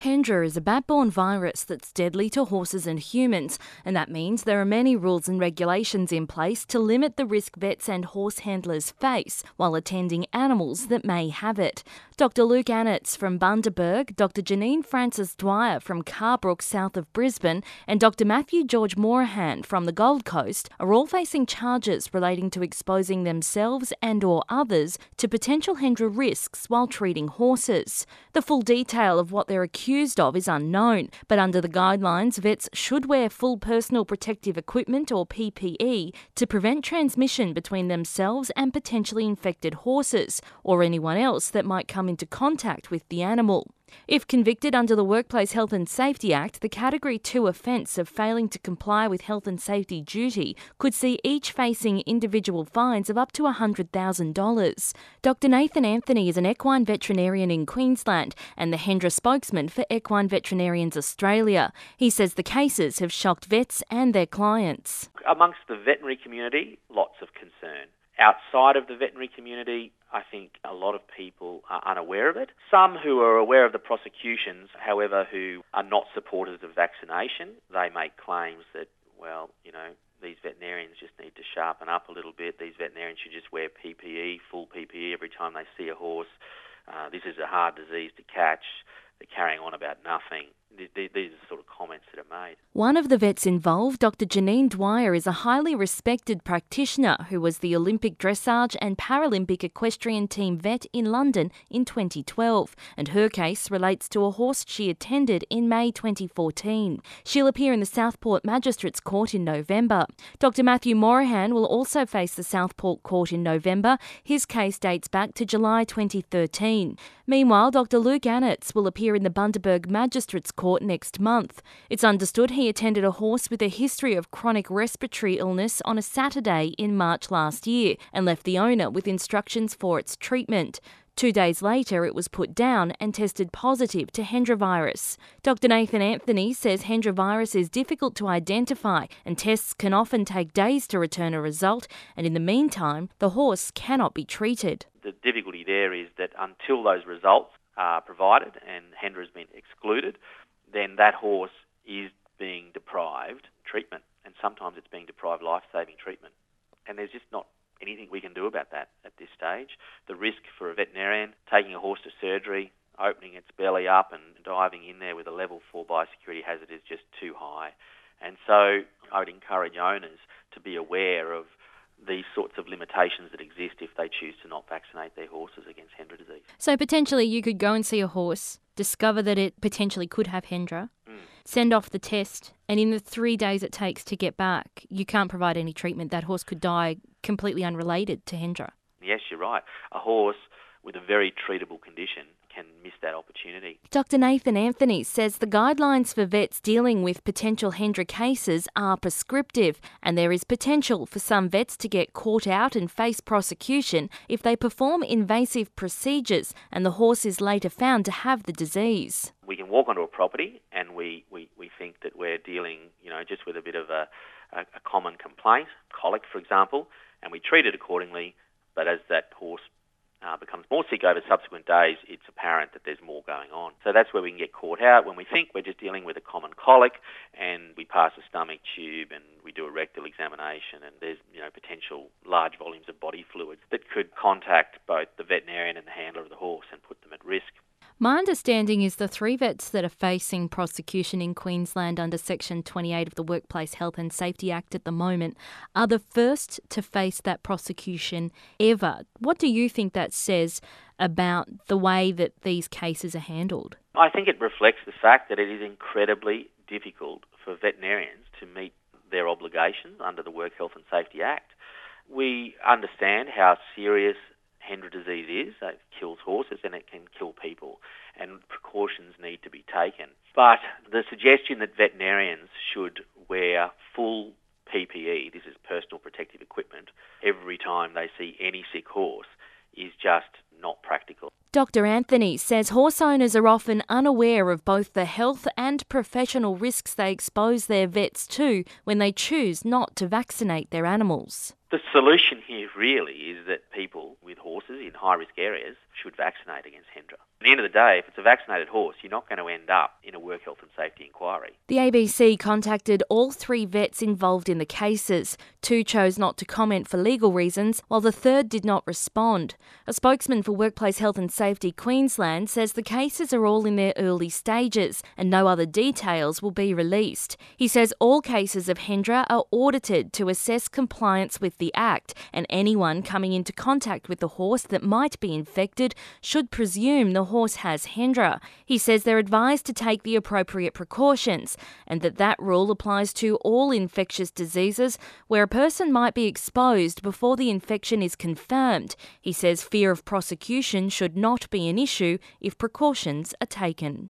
Hendra is a bat-borne virus that's deadly to horses and humans, and that means there are many rules and regulations in place to limit the risk vets and horse handlers face while attending animals that may have it. Dr Luke Annetts from Bundaberg, Dr Janine Frances Dwyer from Carbrook south of Brisbane, and Dr Matthew George Morahan from the Gold Coast are all facing charges relating to exposing themselves and or others to potential Hendra risks while treating horses. The full detail of what they're accused of is unknown, but under the guidelines, vets should wear full personal protective equipment or PPE to prevent transmission between themselves and potentially infected horses or anyone else that might come into contact with the animal. If convicted under the Workplace Health and Safety Act, the Category 2 offence of failing to comply with health and safety duty could see each facing individual fines of up to $100,000. Dr Nathan Anthony is an equine veterinarian in Queensland and the Hendra spokesman for Equine Veterinarians Australia. He says the cases have shocked vets and their clients. Amongst the veterinary community, lots of concern. Outside of the veterinary community, I think a lot of people are unaware of it. Some who are aware of the prosecutions, however, who are not supporters of vaccination, they make claims that, these veterinarians just need to sharpen up a little bit. These veterinarians should just wear PPE, full PPE, every time they see a horse. This is a hard disease to catch. They're carrying on about nothing. These are the sort of comments that are made. One of the vets involved, Dr Janine Dwyer, is a highly respected practitioner who was the Olympic dressage and Paralympic equestrian team vet in London in 2012, and her case relates to a horse she attended in May 2014. She'll appear in the Southport Magistrates Court in November. Dr Matthew Morahan will also face the Southport Court in November. His case dates back to July 2013. Meanwhile, Dr Luke Annetts will appear in the Bundaberg Magistrates Court next month. It's understood he attended a horse with a history of chronic respiratory illness on a Saturday in March last year and left the owner with instructions for its treatment. 2 days later, it was put down and tested positive to Hendra virus. Dr Nathan Anthony says Hendra virus is difficult to identify and tests can often take days to return a result, and in the meantime, the horse cannot be treated. The difficulty there is that until those results are provided and Hendra has been excluded, then that horse is being deprived treatment, and sometimes it's being deprived life-saving treatment. And there's just not anything we can do about that at this stage. The risk for a veterinarian taking a horse to surgery, opening its belly up and diving in there with a level 4 biosecurity hazard is just too high. And so I would encourage owners to be aware of these sorts of limitations that exist if they choose to not vaccinate their horses against Hendra disease. So potentially you could go and see a horse, discover that it potentially could have Hendra, send off the test, and in the 3 days it takes to get back, you can't provide any treatment. That horse could die completely unrelated to Hendra. Yes, you're right. A horse with a very treatable condition can miss that opportunity. Dr Nathan Anthony says the guidelines for vets dealing with potential Hendra cases are prescriptive, and there is potential for some vets to get caught out and face prosecution if they perform invasive procedures and the horse is later found to have the disease. We can walk onto a property and we think that we're dealing, just with a bit of a common complaint, colic, for example, and we treat it accordingly, but as that horse becomes more sick over subsequent days, it's apparent that there's more going on. So that's where we can get caught out when we think we're just dealing with a common colic and we pass a stomach tube and we do a rectal examination and there's potential large volumes of body fluids that could contact both the veterinarian and the handler of the horse and put them at risk. My understanding is the 3 vets that are facing prosecution in Queensland under Section 28 of the Workplace Health and Safety Act at the moment are the first to face that prosecution ever. What do you think that says about the way that these cases are handled? I think it reflects the fact that it is incredibly difficult for veterinarians to meet their obligations under the Work Health and Safety Act. We understand how serious Hendra disease is. It kills horses and it can kill people, and precautions need to be taken. But the suggestion that veterinarians should wear full PPE, this is personal protective equipment, every time they see any sick horse is just not practical. Dr Anthony says horse owners are often unaware of both the health and professional risks they expose their vets to when they choose not to vaccinate their animals. The solution here really is that people with horses in high-risk areas should vaccinate against Hendra. At the end of the day, if it's a vaccinated horse, you're not going to end up in a work health and safety inquiry. The ABC contacted all 3 vets involved in the cases. 2 chose not to comment for legal reasons, while the third did not respond. A spokesman for Workplace Health and Safety Queensland says the cases are all in their early stages and no other details will be released. He says all cases of Hendra are audited to assess compliance with the Act, and anyone coming into contact with the horse that might be infected should presume the horse has Hendra. He says they're advised to take the appropriate precautions and that rule applies to all infectious diseases where a person might be exposed before the infection is confirmed. He says fear of prosecution should not be an issue if precautions are taken.